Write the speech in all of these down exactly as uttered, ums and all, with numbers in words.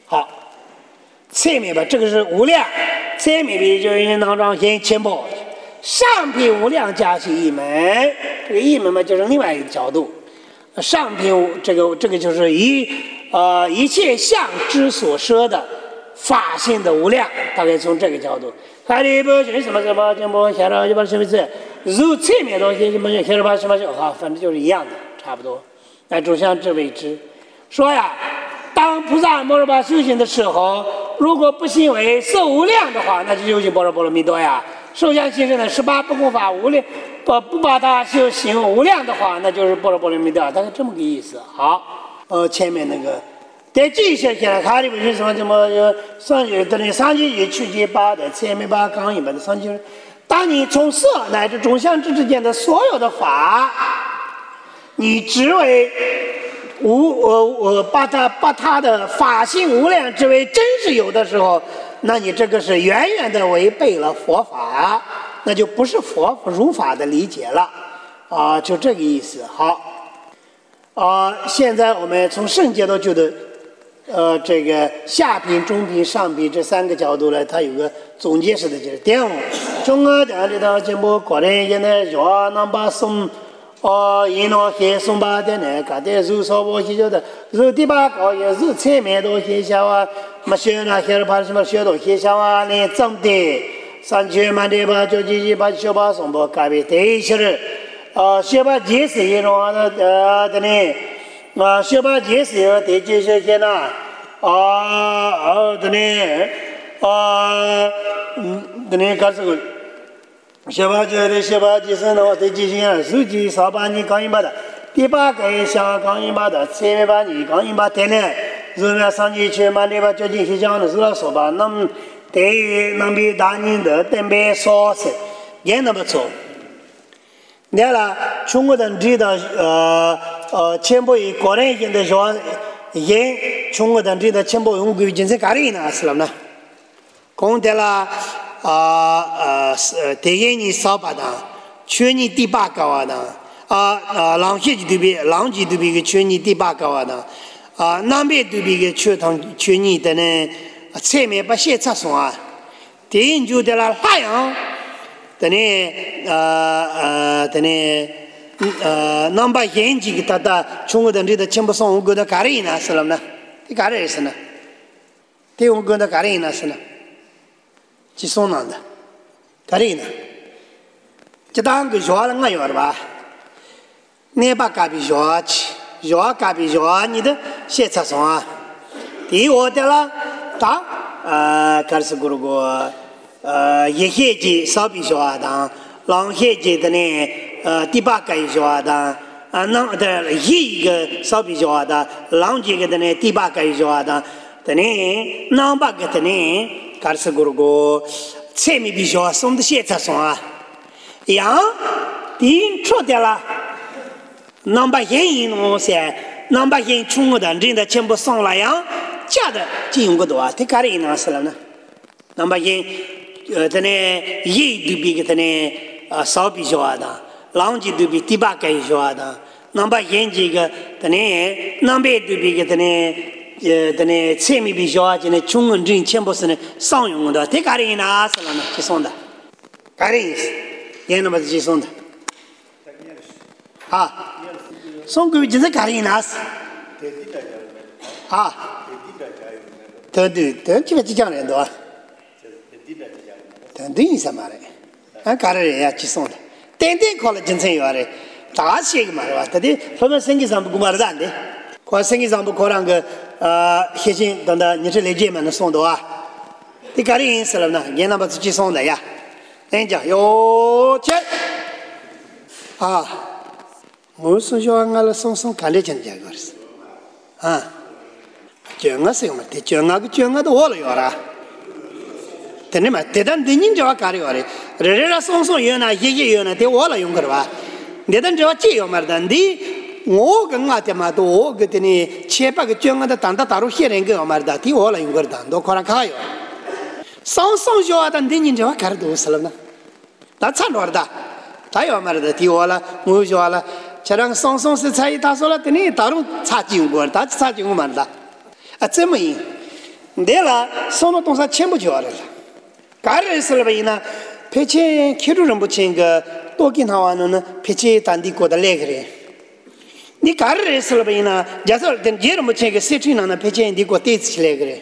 好，侧面吧，这个是无量，侧面比就是当中先前部，上品无量加起一门，这个一门嘛就是另外一个角度，上品这个这个就是一呃一切相之所说的法性的无量，大概从这个角度。看里不就是什么什么什么下来就把什么字，如侧面东西什么下来把什么就好，反正就是一样的，差不多。那主相之谓之，说呀，当菩萨摩罗巴修行的时候，如果不行为色无量的话，那就修行般若波罗蜜多呀。受想行识的十八不空法无量，不不把它修行无量的话，那就是般若波罗蜜多，大概这么个意思。好，呃，前面那个。在这些现在看的不是什么什么上有的那上级也去结八的前面八刚一般的上级，当你从色乃至中相之之间的所有的法，你只为无呃呃把它把它的法性无量之为真是有的时候，那你这个是远远的违背了佛法，那就不是佛如法的理解了啊，就这个意思。好啊，现在我们从圣解脱觉得。呃，这个下品、中品、上品这三个角度呢，它有个总结式的就是点五，中阿的里头全部个人现在要能把送，哦，一诺黑送把的呢，搞得如少我些晓得，如第八个也是侧面都写下啊，么学那学了怕什么学都写下啊，你怎的？三千万的把就几几把小把送不改变对些了，啊，小把解释一种的呃的呢。啊，小把解释有第几些些呢？啊啊，的呢，啊，嗯，的呢，搞这个小把解的小把解释呢，第几些呢？手机上把你刚一把的，第八个想刚一把的，前面把你刚一把的呢，如果上去去嘛，你把究竟是讲的是老说吧，能对于能比大人的等别说是，也那么错。你看了，中国人知道呃。呃，全部以个人性的说，因中国人知道全部用归进是个人呢，是了呢。讲的啦，啊呃是第一年少八的，去年第八个啊的，啊啊，浪些就对比，浪几对比个去年第八个啊的，啊南边对比个去趟去年的呢，侧面把写出上啊，第一就的啦，太阳的呢，呃呃的呢。呃，能把眼睛给他的中国人这的全部送我给他干了呢，是了呢？你干了是呢？对我给他干了呢是呢？去送那的，干了呢？这当个学了我有了吧？你把干比学去，学干比学你的写出上啊？第我的了，当呃，开始过了个呃，一学期少比学当，两学期的呢。呃，第八个学的啊，那的一个少比学的，两几个的呢，第八个学的，的呢，两百个的呢，开始过了个侧面比学送的写册上啊，样第一出的了，两百元一弄些，两百元出我的人的全部送了样，假的就用个多啊，这干的呢是了呢，两百元呃的呢，一对比个的呢，呃少比学的。两级对比第八个学的，能把眼睛个的呢，能被对比个的呢，呃的呢，侧面比学的呢，中文人全部是呢商用的，这个人呢是了呢，去送的，个人意思，也那么去送的，啊，送给就是个人呢是，啊，对对对，这个就讲人多，对对什么嘞？俺个人也去送的。点点考了进城有的，大些个嘛是吧？他的他们生意上不过嘛是的，考生意上不考那个呃核心等等，你这来见嘛能送到啊？你干的人死了呢，你那么自己送的呀？人家哟去啊，我说叫俺来送送干的进去个是啊，叫我是嘛，得叫我个叫我都忘了要了。真的嘛？但但对人家干的话嘞，人人家送送有呢，爷爷有呢，对我了用个的吧？你等这话这样嘛的，你我跟我的嘛都我个的呢，七八个讲我的当到大陆些人个嘛的，对我了用个的，都可能看有。送送小啊，但对人家干的多死了呢，那差多的，他要嘛的，对我了，我说了，这两个送送是才他说了，对你大陆差几过，他差几过嘛的，啊这么样。 对了，送到东山钱不交的了。刚认识了吧？呢，赔钱开主任不钱个多给他玩了呢，赔钱当地过得来个人。你刚认识了吧？呢，假设等别人不钱个社区呢，赔钱地过对起来个人。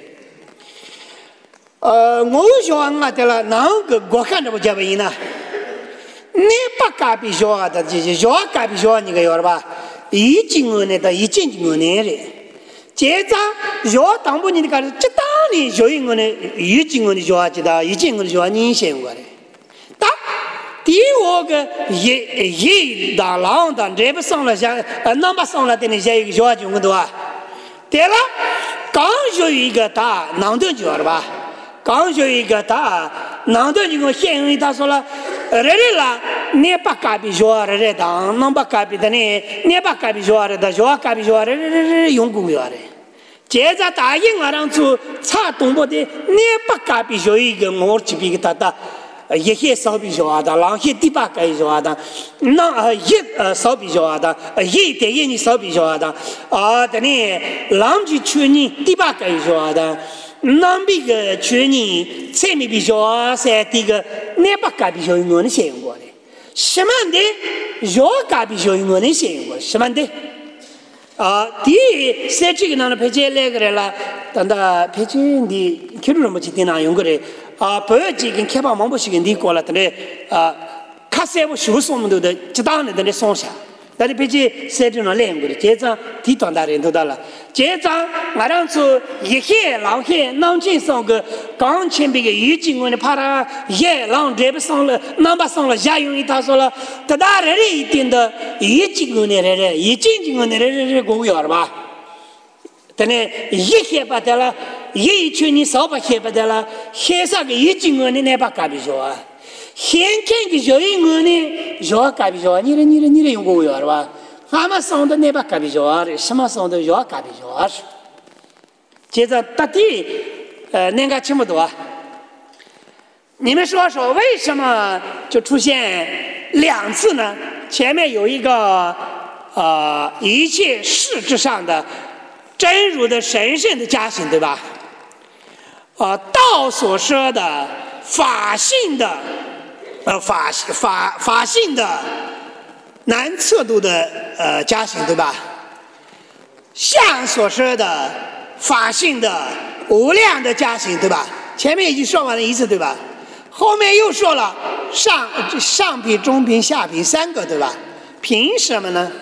呃，我小俺的了，哪个我看着不叫不赢呢？你把隔壁小的就是小隔壁小你个要了吧？一斤我呢，到一斤我呢的。接着小当不你的个这当年小一我呢，一斤我的小知道，一斤我的小你先过来。但第二个一一当浪当这不上了下，呃，那么上了的那些一个小就我多啊。对了，刚学一个大，囊顿就了吧？刚学一个大，囊顿就跟县委他说了，呃，人了，你把隔壁小的人当，能把隔壁的呢，你把隔壁小的的小隔壁小的人人人用公园的。接着答应我让做查东北的，你把隔壁小一个我这边给他的。一些烧比小的，两些第八个小的，那呃一呃烧比小的，呃一点一你烧比小的，啊的呢，两句去年第八个小的，那边个去年菜米比小三第个，那八个比小我能先用过的，什么的，小个比小我能先用过，什么的，啊，第一三这个呢陪见来个人了，等到陪见的，看住人不去电脑用过的。啊，不要紧，跟开放网不是跟你过了，等来啊，卡三我修送们都的，适当的等来送下，但是毕竟三种人两个的，接着地段大人都到了，接着我让出一海两海，南京上个刚前边个预警我的怕他一浪这不上了，那不上了，下用他说了，得大人一定的预警我的人，一进进我的人人公园了吧？等来一海把得了。一群你少把海不得了，海上个一斤我呢，那把隔壁小啊，现看个小一我呢，小隔壁小，你的你的你的用过了吧？俺们上的那把隔壁小的，什么上的小隔壁小是？接着大地，呃，那个听不懂啊？你们说说为什么就出现两次呢？前面有一个啊、呃，一切事之上的真如的神圣的家行，对吧？啊，道所说的法性的，呃，法法法性的难测度的呃家行，对吧？相所说的法性的无量的家行，对吧？前面已经说完了一次，对吧？后面又说了上上品、中品、下品三个，对吧？凭什么呢？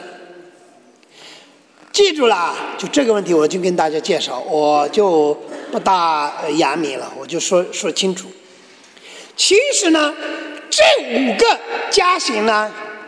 记住了，就这个问题，我就跟大家介绍，我就不大言明了，我就说说清楚。其实呢，这五个家行呢，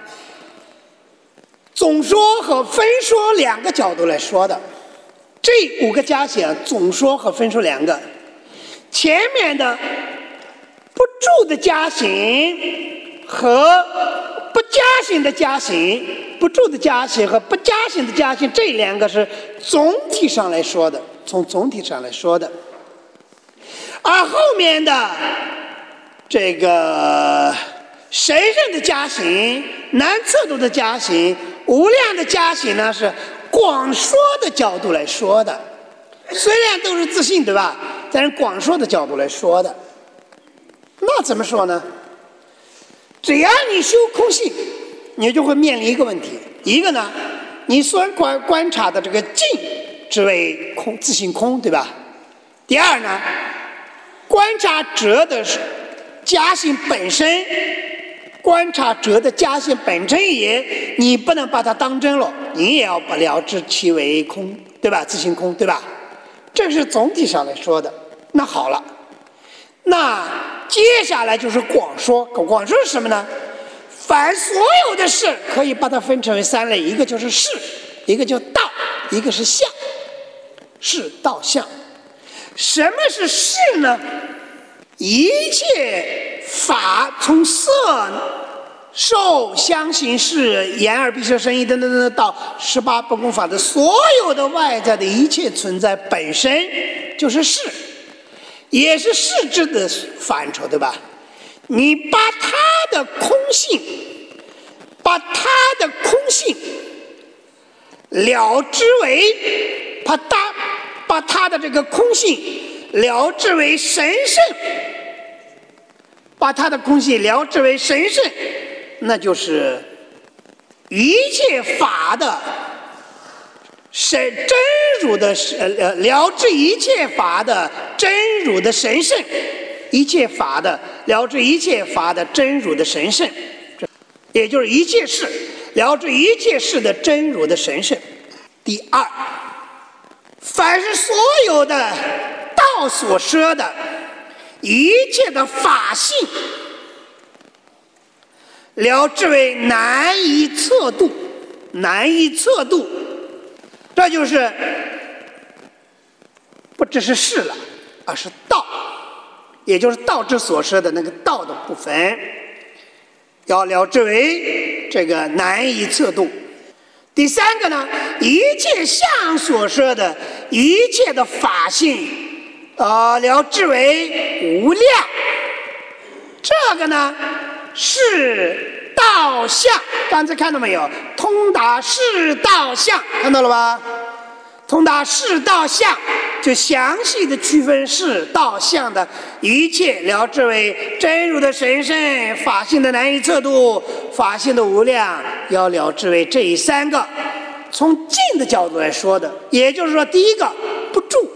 总说和分说两个角度来说的。这五个家行，总说和分说两个。前面的不住的家行和不加行的家行。不住的家行和不加行的家行，这两个是总体上来说的，从总体上来说的。而后面的这个神圣的家行、难测度的家行、无量的家行呢，是广说的角度来说的。虽然都是自信，对吧？但是广说的角度来说的。那怎么说呢？只要你修空性，你就会面临一个问题，一个呢，你所观观察的这个境之为空，自性空，对吧？第二呢，观察者的家性本身，观察者的家性本身也，你不能把它当真了，你也要不了知其为空，对吧？自性空，对吧？这是总体上来说的。那好了，那接下来就是广说，广说是什么呢？凡所有的事可以把它分成为三类，一个就是事，一个叫道，一个是相。事道相。什么是事呢？一切法从色受相行识眼耳鼻舌身意等等等到十八不共法的所有的外在的一切存在本身就是事，也是事智的范畴，对吧？你把它的空性，把它的空性了知为，把它把它的这个空性了知为神圣，把他的空性了知为神圣，那就是一切法的神真如的呃了知一切法的真如的神圣，一切法的了知一切法的真如的神圣，也就是一切事了知一切事的真如的神圣。第二，凡是所有的道所说的一切的法性，了知为难以测度，难以测度，这就是不只是事了，而是道，也就是道之所说的那个道的部分，要了知为这个难以测度。第三个呢，一切相所说的一切的法性，呃，了知为无量。这个呢是道相，刚才看到没有？通达是道相，看到了吧？通达是道相，就详细的区分是道相的一切，了知为真如的神圣，法性的难以测度，法性的无量，要了知为这三个。从境的角度来说的，也就是说，第一个不住，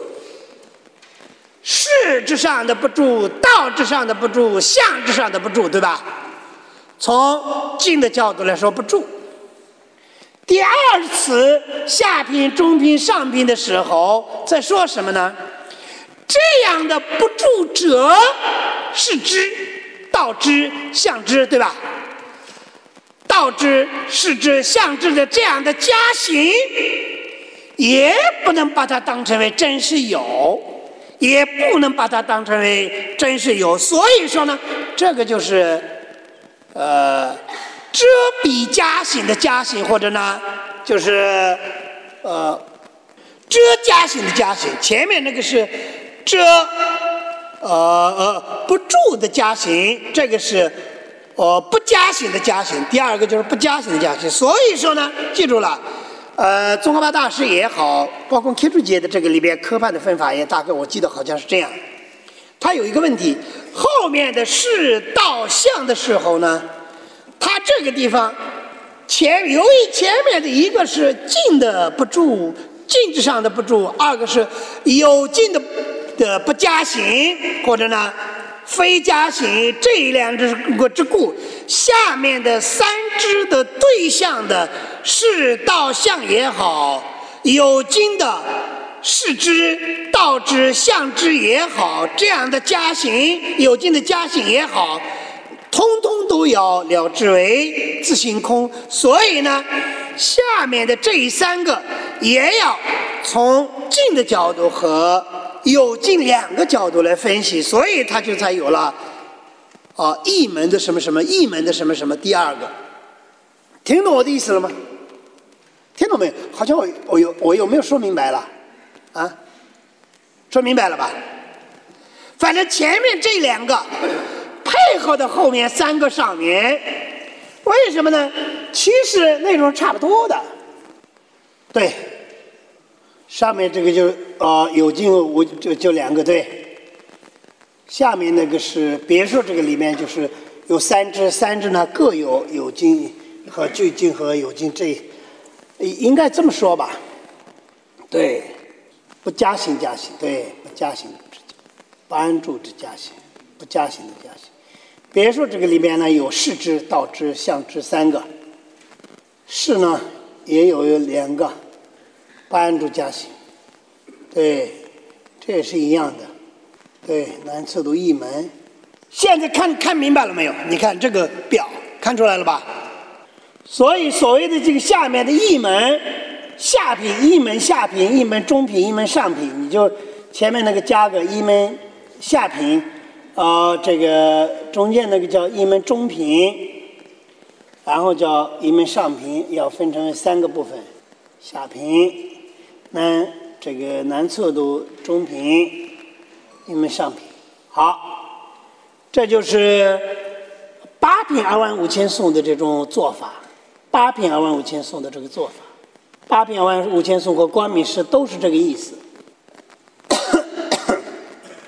事之上的不住，道之上的不住，相之上的不住，对吧？从境的角度来说不住。第二次下品、中品、上品的时候，在说什么呢？这样的不住者，是知、道知、相知，对吧？道知、是知、相知的这样的加行，也不能把它当成为真是有，也不能把它当成为真是有。所以说呢，这个就是呃遮蔽加行的加行，或者呢就是呃遮加行的加行。前面那个是遮呃呃不住的加行，这个是呃不加行的加行。第二个就是不加行的加行。所以说呢，记住了。呃，宗喀巴大师也好，包括 K 注解的这个里边科判的分法也大概我记得好像是这样。他有一个问题，后面的是道相的时候呢，他这个地方前由于前面的一个是静的不住，静之上的不住，二个是有静的的不加行，或者呢非加行，这两之个之故，下面的三支的对象的是道相也好，有经的是知、道知、相知也好，这样的加行，有经的加行也好，通通都要了知为自性空。所以呢，下面的这三个也要从静的角度和有经两个角度来分析，所以他就才有了啊一门的什么什么，一门的什么什么。第二个，听懂我的意思了吗？听懂没有？好像我我有我有没有说明白了？啊，说明白了吧？反正前面这两个配合的后面三个上面，为什么呢？其实内容差不多的，对。上面这个就啊、呃、有经无就就两个对，下面那个是别说这个里面就是有三支，三支呢各有有经和具经和有经，这应该这么说吧？对，不加行加行，对，不加行不安住之加行，不加行的加行。别说这个里面呢有事支、道支、相支三个，事呢也有两个。不安住加行，对，这也是一样的，对，难测度一门。现在看看明白了没有？你看这个表看出来了吧？所以所谓的这个下面的一门下品、一门下品、一门中品、一门上品，你就前面那个加个一门下品，啊、呃，这个中间那个叫一门中品，然后叫一门上品，要分成三个部分，下品。难这个难测度中品，一门上品。好，这就是八品二万五千颂的这种做法。八品二万五千颂的这个做法，八品二万五千颂和光明诗都是这个意思。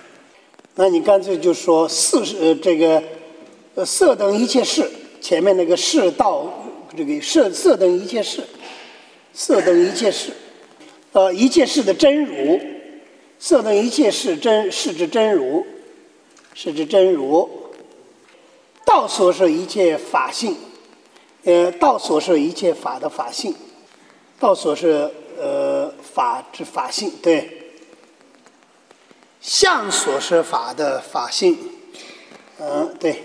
那你干脆就说四是、呃、这个呃色等一切事，前面那个事道这个色色等一切事，色等一切事，呃一切事的真如，色等一切事真是指真如，是指真如。道所摄一切法性，呃道所摄一切法的法性，道所摄呃法之法性，对。相所摄法的法性，嗯，对，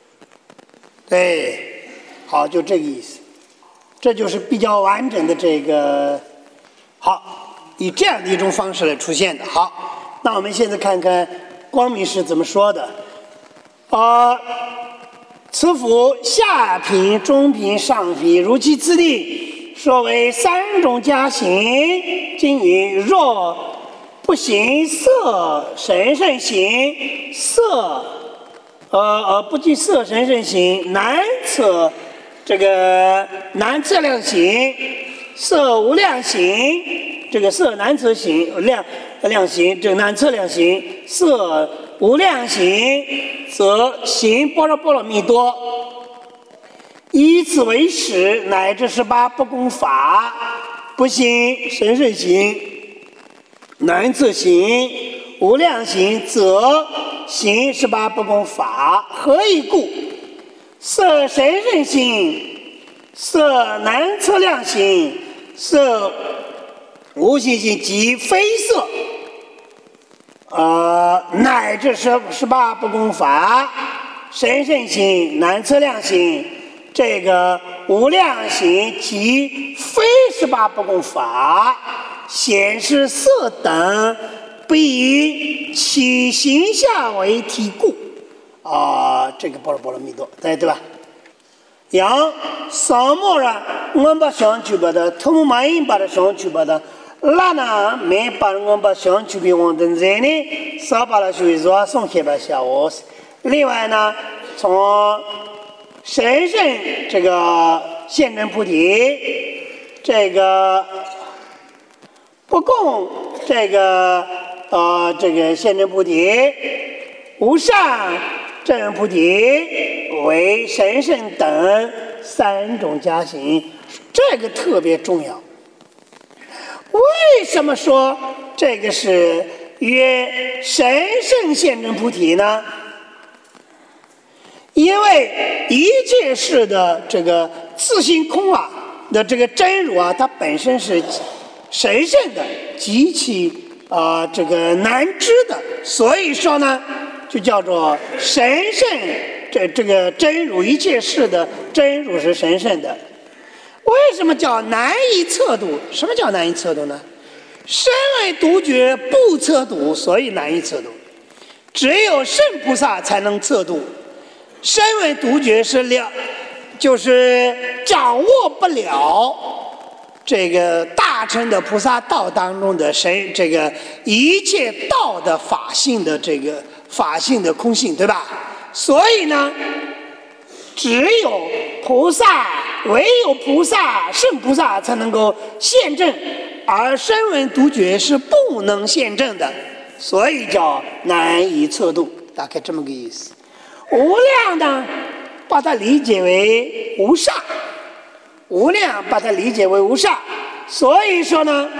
对，好，就这个意思，这就是比较完整的这个，好，以这样的一种方式来出现的。好，那我们现在看看光明是怎么说的，啊、呃，此复下品、中品、上品，如其次第，说为三种加行。今云若不行色神圣行，色呃呃不计色神圣行，难测这个难测量行，色无量行，这个色难测行量量行，这个难测量行，色无量行，则行般若波罗蜜多。以此为始，乃至十八不共法，不行神圣行。难测行、无量行，则行十八不共法。何以故？色神圣行、色难测量行、色无形行即非色，呃，乃至十十八不共法。神圣行、难测量行，这个无量行即非十八不共法。显示色等不以其形象为体故，啊、呃，这个般若波罗蜜多，对对吧？yang samora ngomba shangchu bada tomu main para shangchu bada lana me para ngomba shangchu bi wangden zeni sa para shui zwa song he ba xia os。另外呢，从神圣这个现真菩提，这个。不共这个呃这个现真菩提，无上正菩提为神圣等三种加行，这个特别重要。为什么说这个是曰神圣现真菩提呢？因为一切事的这个自性空啊的这个真如啊，它本身是神圣的，极其啊、呃、这个难知的，所以说呢，就叫做神圣。这这个真如，一切事的真如是神圣的。为什么叫难以测度？什么叫难以测度呢？身为独觉不测度，所以难以测度。只有圣菩萨才能测度。身为独觉是了，就是掌握不了。这个大乘的菩萨道当中的神，这个一切道的法性的这个法性的空性，对吧？所以呢，只有菩萨，唯有菩萨圣菩萨才能够现证，而声闻独觉是不能现证的，所以叫难以测度，大概这么个意思。无量呢，把它理解为无上。无量把它理解为无上，所以说呢，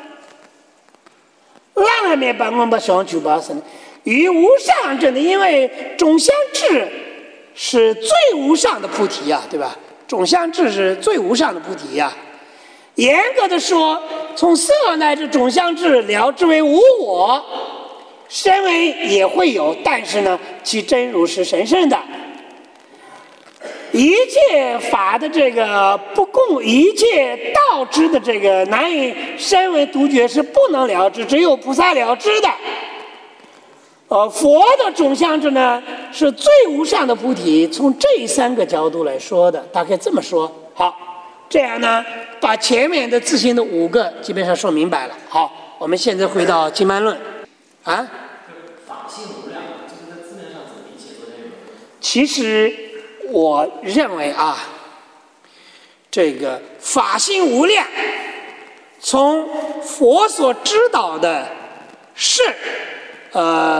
浪里面把我们把相去把生与无上真的，因为种相智是最无上的菩提呀、啊，对吧？种相智是最无上的菩提呀、啊。严格的说，从色乃至种相智了之为无我，身为也会有，但是呢，其真如是神圣的。一切法的这个不共，一切道之的这个难以身为独觉是不能了知，只有菩萨了知的。呃，佛的种相智呢是最无上的菩提，从这三个角度来说的，大概这么说。好，这样呢，把前面的自性的五个基本上说明白了。好，我们现在回到经曼论，啊， 法性无量，这个在字面上怎么理解的这个？ 其实。我认为啊，这个法性无量，从佛所知道的是，呃，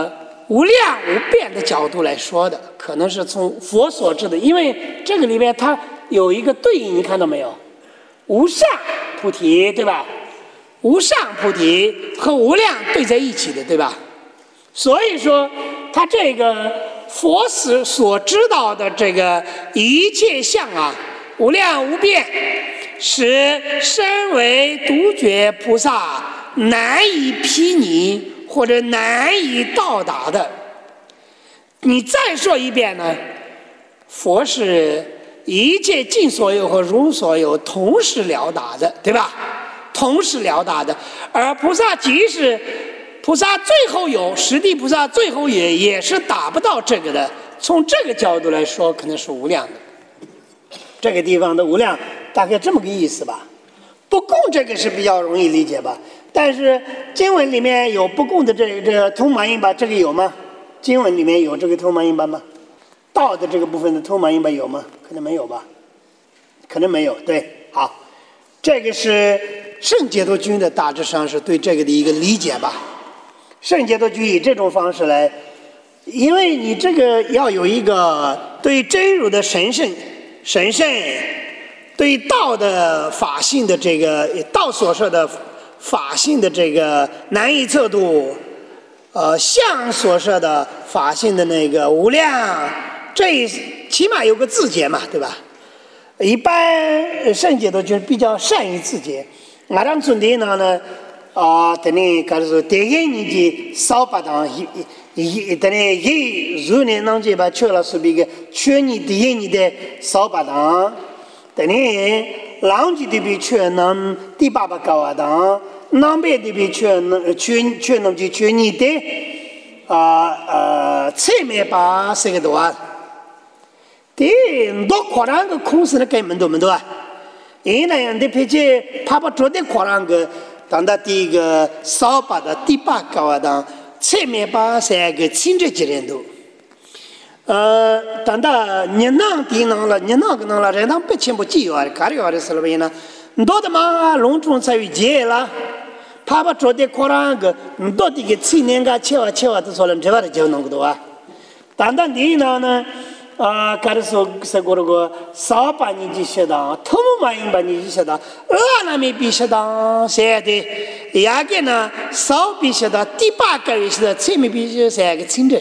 无量无边的角度来说的，可能是从佛所知的，因为这个里面它有一个对应，你看到没有？无上菩提，对吧？无上菩提和无量对在一起的，对吧？所以说，他这个佛所所知道的这个一切相啊，无量无边，使身为独觉菩萨难以毗拟或者难以到达的。你再说一遍呢？佛是一切尽所有和如所有同时了达的，对吧？同时了达的，而菩萨即使菩萨最后有，实地菩萨最后也也是达不到这个的。从这个角度来说，可能是无量的。这个地方的无量大概这么个意思吧。不共这个是比较容易理解吧？但是经文里面有不共的这个这个通马印巴，这个有吗？经文里面有这个通马印巴吗？道的这个部分的通马印巴有吗？可能没有吧？可能没有。对，好，这个是圣解脱军的大致上是对这个的一个理解吧。圣解脱军以这种方式来，因为你这个要有一个对真如的神圣、神圣，对道的法性的这个道所说的法性的这个难以测度，呃，相所说的法性的那个无量，这起码有个字节嘛，对吧？一般圣解脱军比较善于字节。我让尊的呢啊，等于讲是第一年级少八堂，一等于一如年当中把缺了是比个去年第一年的少八堂，等于两级的比缺能第八八高啊堂，南边的比缺能缺缺能就去年的啊呃侧面把这个多啊，对，多扩张个空是那根本都没多啊。因那样的脾气，怕不着的扩张个，当到第一个少把的第八高啊当，侧面把三个亲着几人都，呃，当到你囊地囊了，你囊个囊了，人当不清不记啊，干了的时候边呢，多的嘛隆重才有节了，怕不着的扩张个，多的个青年个切啊切啊都说了，这话的就弄个多啊，当到你呢呢？啊，가르쳐서 그러고 사업반인지 시다, 토무마인반인지 시다, 라나미 비시다, 세대, 야게나 사업 비시다, 디바가위 시다, 체미 비시다, 그 친절.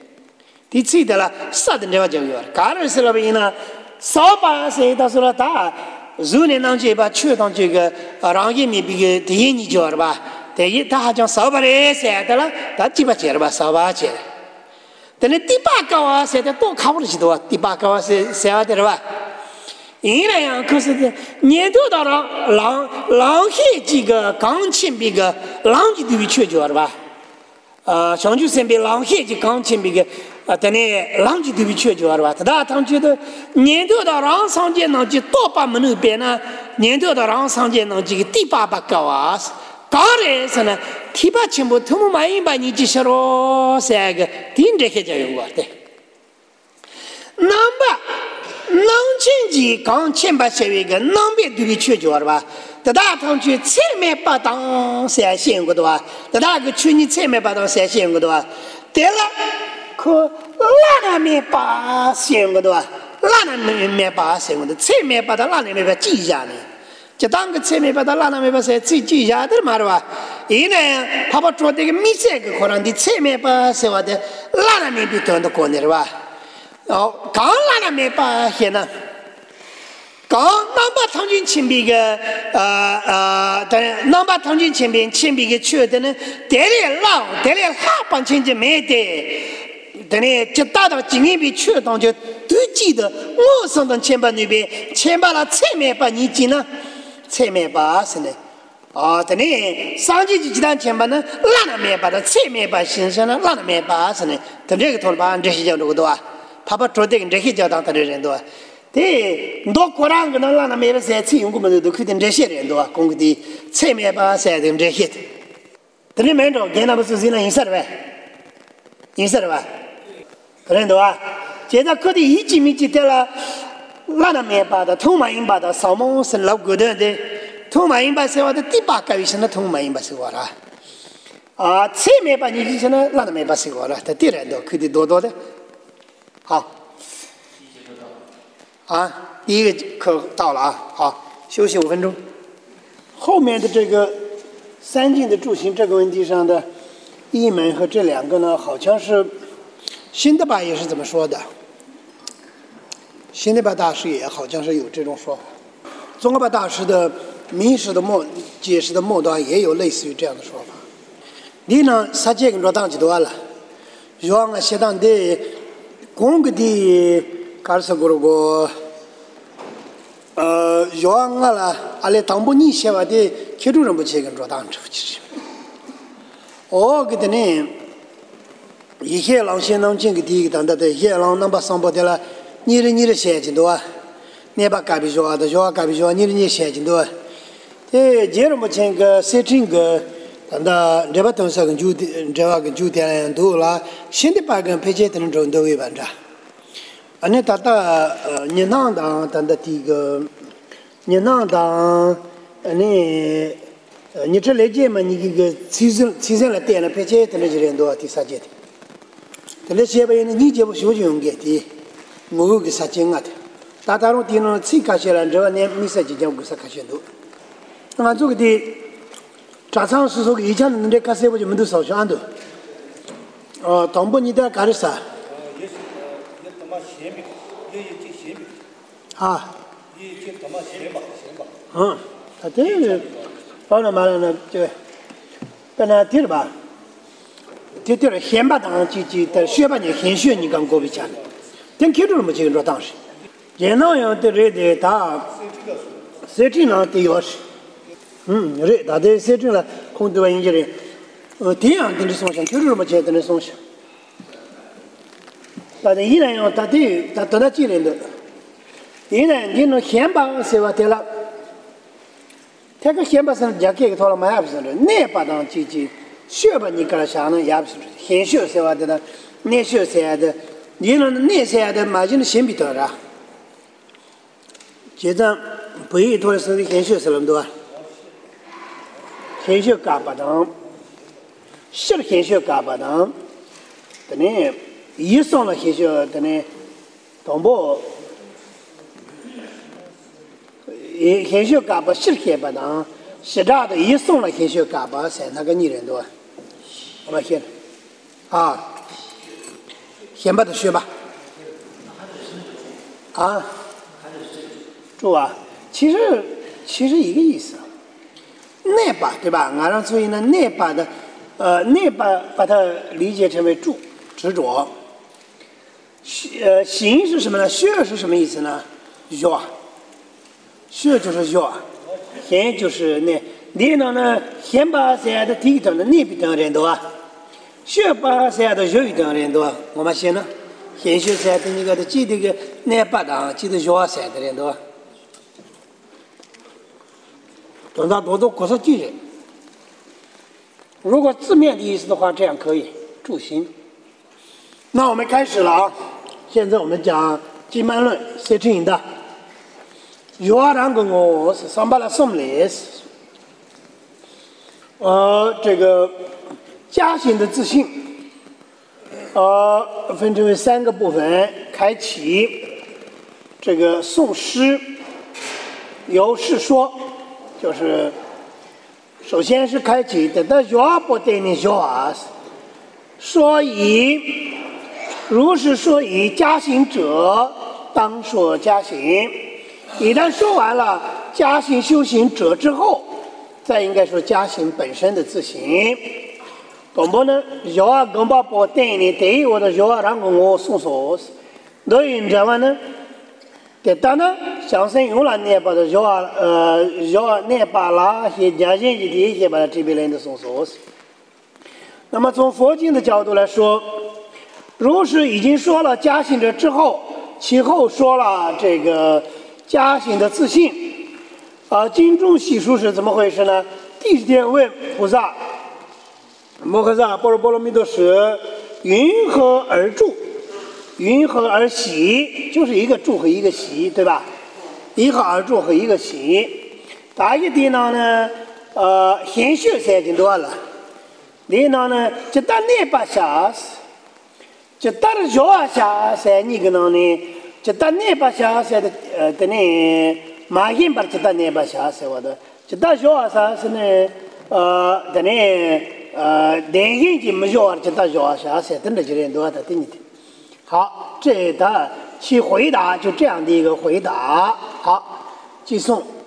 디치들라 사든 데가 저기요. 가르쳐서라비나 사업반세 다서라다, 주네 남제바 추던 저거 랑게미 비게 대인이 저어봐. 대이 다 하정 사업반에 세들라 다 집어져봐 사업하지.但是第八高啊，现在多考不起多，第八高啊是谁晓得是吧？因那样可是年头到了，浪浪海几个钢琴比个浪级都有缺角是吧？呃，上就身边浪海几钢琴比个啊，等于浪级都有缺角是吧？他他觉得年头到浪上届能就多把门那边呢，年头到浪上届能这个第八把高啊。当然是呢，提拔全部他们买一把你就晓得三个顶着还叫用过的。南吧，南京级刚前把写一个南边对比缺角了吧？在大堂去前面把当三线过的吧？在那个去你前面把当三线过的吧？对了，可拉那面把线过的吧？拉那面把线过的，前面把它拉那面把记一下呢。就当个前面把他拉那边把谁自己下的嘛是吧？因为他把做这个米线个可能的前面把谁话的拉那边比端的过呢是吧？哦，刚拉那边把现呢，刚南把唐军前边个呃呃，但南把唐军前边前边个去的呢，带来浪带来哈帮前就没得。等于就打到今年比去当就都记得我上到前把那边前把了前面把你记呢。侧面把是呢，啊，等于上级就几单前把呢，拉那面把它侧面把形成了拉那面把是呢，等这个头把这些叫这个多啊，怕把做这个这些叫当他的人多，对，多过两个能拉那面把谁采用我们都肯定这些人多，公的侧面把谁等这些，等你们着跟他们是谁能认识的呗？认识的吧？人多啊，现在各地一级米级的了。拉那面把的通马印把的扫毛是老古的的，通马印把是我的第八个月生的通马印把是我了。 啊，侧面把你以前呢让他没把谁过了，他第二道肯定多多的。好，啊，第一个课到了啊，好，休息五分钟。后面的这个三境的住行这个问题上的译门和这两个呢，好像是辛德巴也是这么说的。辛德巴大师也好像是有这种说法。宗喀巴大师的明史的末解释的末端也有类似于这样的说法。你呢，实际跟着当几多了？让我适当的公个的告诉过个。呃，让我了，阿来当不你写完的，开主任不去跟着当出去。哦，给的呢，一些人先能进个第一个当的，一些人能把上报的了，你的你的写进多，你把改比较的，要改比较，你的你写进多。这接着目前个设定个，当的这把东西跟酒店，这把跟酒店都了，现在把跟配件等中都为完着。啊，那他的呃，你那当当的第一个，你那当呃，你呃，你这来见嘛？你这个提升提升了点了，配件等的人多第三节的，等那些边呢，你这不学就用给的，我给啥经啊的，大大龙电脑最卡些了，这个呢，没啥几件我啥卡些多，那么这个的，早上是说以前人家卡些我就没都少选的，哦，当不你的干的啥？啊，嗯，他这个，包了嘛了就，本来对了吧？对对了，先把当就就在学把你先学你刚过不讲的，等开着了么就着当时，人那样的人的他，谁这样的钥匙，嗯，人他的谁这了，空多人家人，呃，这样的送上，开着了么就在那送上，但是依然要他对他到那几人的。因为你能先把谁话对了，他个先把上家给个套了买不是的，那把当就就学把你个想呢也不是的，先学谁话的了，那学谁的，你能那谁的马上先比得了，接着不一多的时候先学什么多，先学嘎巴当，学了先学嘎巴当，等呢一上了先学等呢，同步。也先学嘎巴十天不能，十扎的一送了先学嘎巴三那个女人多，我们先啊，先把它学吧，啊，注啊，其实其实一个意思，内把对吧？俺让注意呢，内把的，呃，内把把它理解成为住执着，呃，行是什么呢？学是什么意思呢？要。学就是学，先就是那，你呢呢？先把谁的提等的那笔等人多啊，学把谁的学一等人多，我们先呢，先学谁的那个的记得个那八档，记得学谁的人多，等到多多国色记人。如果字面的意思的话，这样可以助心。那我们开始了啊！现在我们讲经脉论谁成引的。有啊，两个我是上把它送来是，呃，这个家行的自信，呃，分成为三个部分：开启，这个诵诗，有事说，就是首先是开启的，但要不对你说啊，所以如是说以家行者，当说家行。一旦说完了家行修行者之后，再应该说家行本身的自行。懂不呢？要啊，更把不对你对我的要啊，让我送说，所以你知道呢？对，当然，相信用了那把的要啊，呃，要啊那把啦些家行一点些把它这边人的送说。那么从佛经的角度来说，如是已经说了家行者之后，其后说了这个。家行的自信，啊，经中细说是怎么回事呢？第十天问菩萨：“摩诃萨，般若波罗蜜多时，云何而住？云何而喜？就是一个住和一个喜，对吧？一何而住和一个喜。大一地方呢，呃，先学三经多了， 你呢呢，就打你把下死，就打了脚下噻，你个呢，就打你把下噻的呃的呢，马上把就打你把下噻，我的就打脚下是呢，呃的呢，呃，连眼睛没脚就打脚下噻，等着就人多的等你听。好，这他去回答就这样的一个回答，好，寄送。